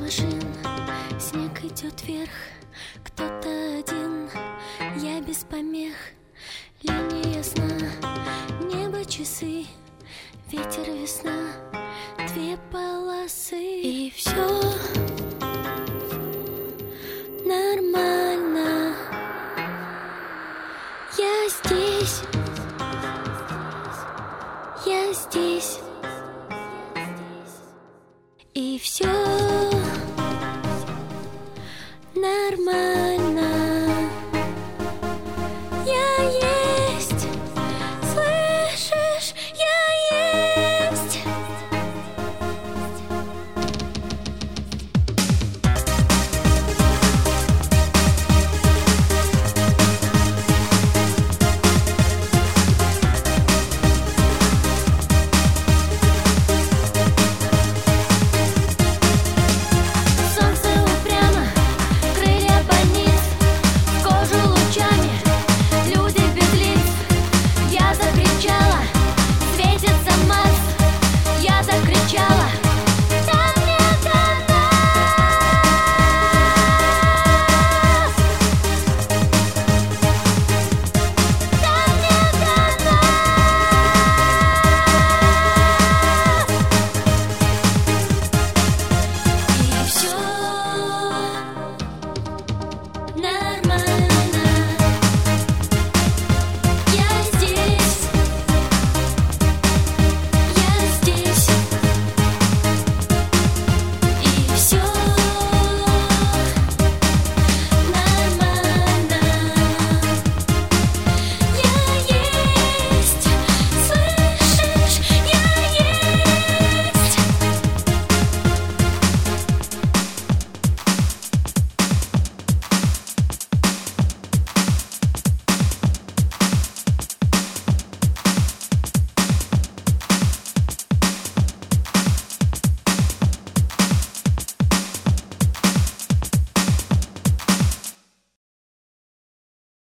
машин, снег идет вверх, кто-то один, я без помех. Линия сна, небо, часы, ветер, весна, две полосы. И все нормально. Я здесь, я здесь. И все нормально.